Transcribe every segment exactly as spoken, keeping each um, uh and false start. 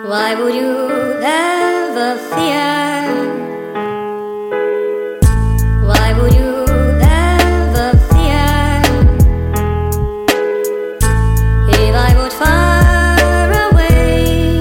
Why would you ever fear? Why would you ever fear? If I would far away.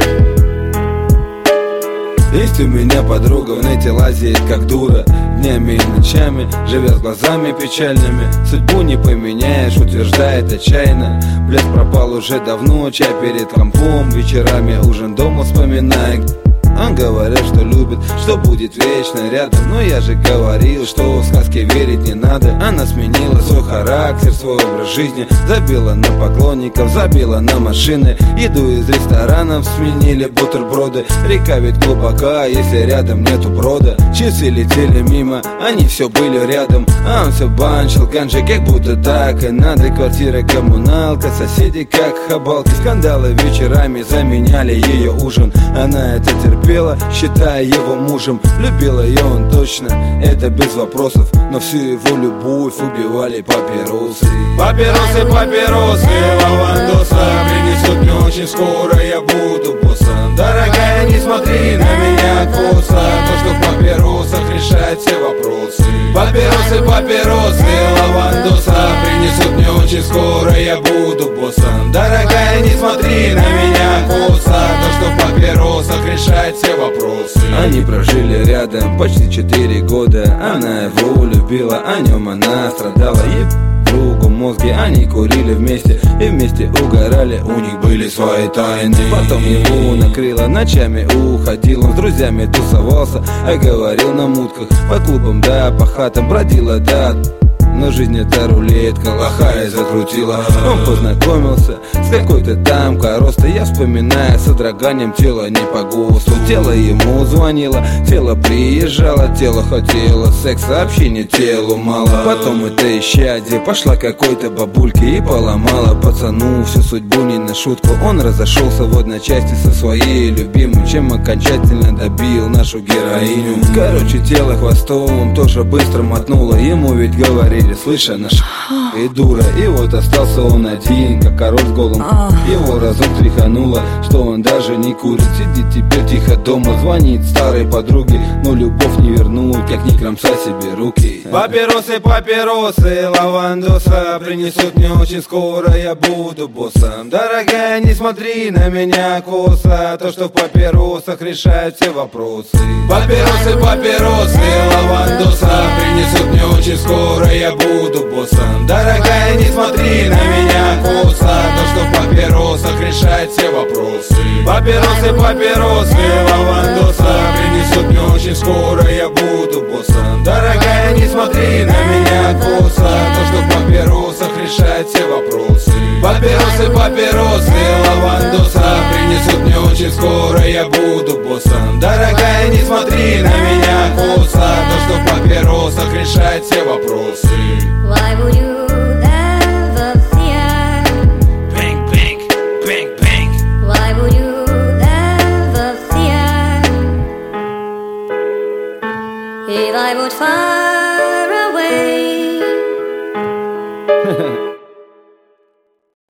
Есть у меня подруга, в нете лазит как дура, днями и ночами, живет глазами печальными. Судьбу не поменяешь, утверждает отчаянно. Блеск пропал уже давно, чай перед компом, вечерами ужин дома вспоминает. Он говорил, что любит, что будет вечно рядом. Но я же говорил, что в сказки верить не надо. Она сменила свой характер, свой образ жизни, забила на поклонников, забила на машины. Еду из ресторанов сменили бутерброды. Река ведь глубока, если рядом нету брода. Часы летели мимо, они все были рядом. А он все банчил ганджи, как будто так и надо. Квартира коммуналка, соседи как хабалки. Скандалы вечерами заменяли ее ужин. Она это терпела, считая его мужем. Любила ее он точно, это без вопросов. Но всю его любовь убивали папиросы. Папиросы, папиросы, лавандоса принесут мне очень скоро, я буду боссом. Дорогая, не смотри на меня косо, то, что в папиросах решает все вопросы. Папиросы, папиросы, лавандоса принесут мне очень скоро, я буду боссом. Дорогая, не смотри на меня косо, то, что в папиросах решает все вопросы. Они прожили рядом почти четыре года. Она его любила, о нем она страдала. И другу мозги они курили вместе и вместе угорали, у них были свои тайны. Потом его накрыло, ночами уходил он с друзьями тусовался, а говорил на мутках, по клубам да по хатам бродила, да. Но жизнь это рулетка, лохая закрутила. Он познакомился с какой-то дамкой роста. Я вспоминаю с содроганием тела не по ГОСТу. Тело ему звонило, тело приезжало, тело хотело секса, общения телу мало. Потом это исчадие пошла какой-то бабульке и поломала пацану всю судьбу не на шутку. Он разошелся в одной части со своей любимой, чем окончательно добил нашу героиню. Короче, тело хвостом тоже быстро мотнуло. Ему ведь говорили: слышь, она ш*** и дура. И вот остался он один, как король с голым. Его разок тряхануло, что он даже не курит. Сидит теперь тихо дома, звонит старой подруге. Но любовь не вернуть, как не кромсать себе руки. Папиросы, папиросы, лавандоса принесут мне очень скоро, я буду боссом. Дорогая, не смотри на меня косо, то, что в папиросах решает все вопросы. Папиросы, папиросы, лавандоса принесут мне очень скоро, я буду боссом. Дорогая, не смотри на меня косо, то, что в папиросах решает все вопросы. Папиросы, папиросы, лавандоса принесут мне очень скоро, я буду боссом. Дорогая, не смотри на меня косо, то, что в папиросах решает все вопросы. Папиросы, папиросы, лавандоса принесут мне очень скоро, я буду боссом. Дорогая, не смотри на меня косо, то, что в папиросах решает все вопросы. Why would you ever fear? Bang, bang, bang, bang. Why would you ever fear? If I would find